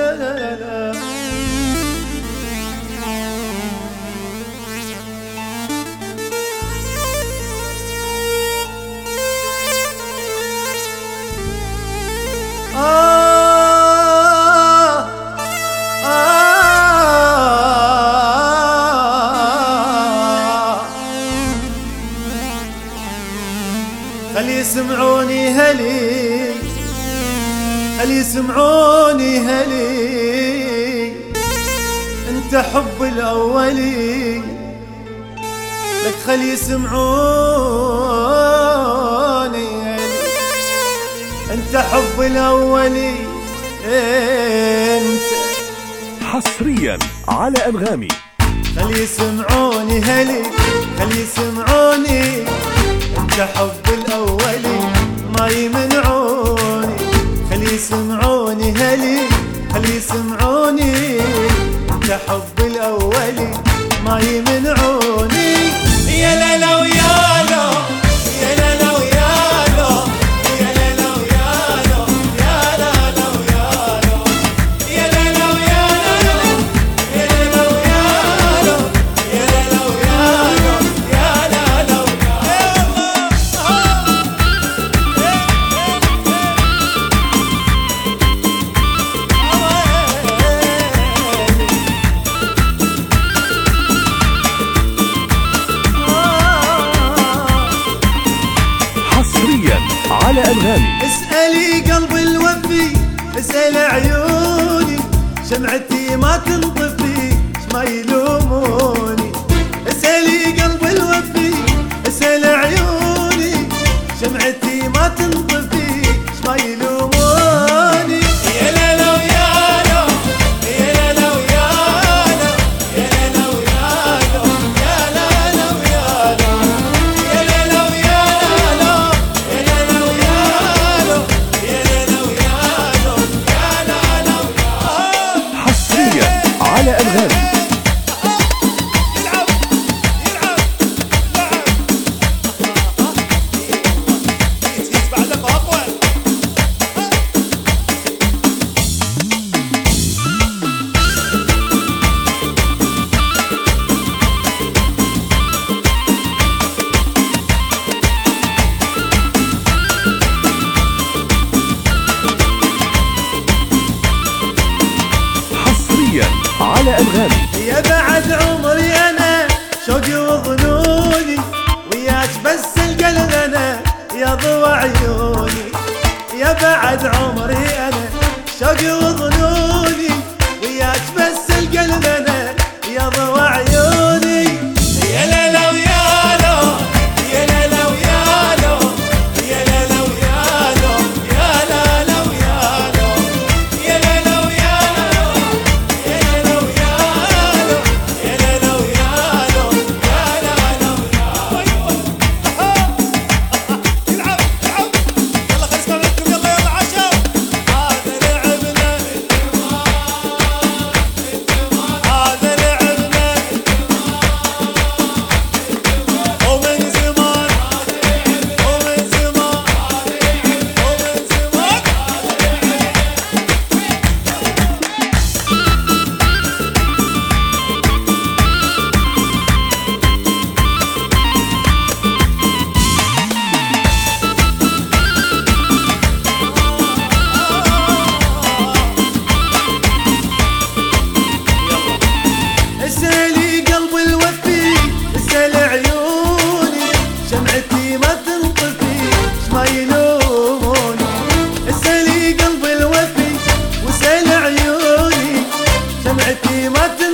خلي يسمعوني هلي، خلي يسمعوني هلي، انت حب الاولي لك. خلي يسمعوني هلي، انت حب الاولي انت. حصريا على أنغامي. خلي يسمعوني هلي، خلي يسمعوني، انت حب الاولي ما يمنعوني. خلي يسمعوني هلي، خلي يسمعوني، انت حب الاولي ما يمنعوني. يا لالا ويا لا، يا لالا ويا لا، يا لالا ويا لا، يا لالا ويا لا، يا لالا ويا لا، يا لالا ويا لا، يا لالا ويا لا، يا لالا ويا على أنغامي. اسألي قلب الوفي، اسأل عيوني، شمعتي ما تنطفي ما يلوموني. اسألي قلب الوفي، اسأل عيوني، شمعتي ما تنطفي ما يلوموني. يا لالا ويا لا، يا لالا ويا لا، يا لالا ويا لا، يا لالا ويا لا، يا لالا ويا لا، يا لالا ويا لا، يا لالا ويا لا، يا لالا ويا. حصريا على أنغامي. على أنغامي. يا بعد عمري أنا شوقي وظنوني، وياك بس القلب أنا يا ضوى عيوني. يا بعد عمري أنا شوقي وظنوني، وياك بس القلب أنا يا ضوى عيوني. يا لالا ويا لا، يا لالا ويا لا، يا لالا ويا لا، يا لالا ويا لا، يا لالا ويا لا، يا لالا ويا لا، يا لالا ويا لا، يا لالا ويا. يلعب يلعب، يلا خلينا نسمع منكم، يلا يلا عشاء. هذا لعبنا، هذا لعبنا ومن زمان، ومن زمان، ومن زمان. اسألي قلب الوفي، اسأل عيوني، شمعتي ما تنطفي ما يلوموني. اسألي قلب الوفي، واسأل عيوني، شمعتي ما تنطفي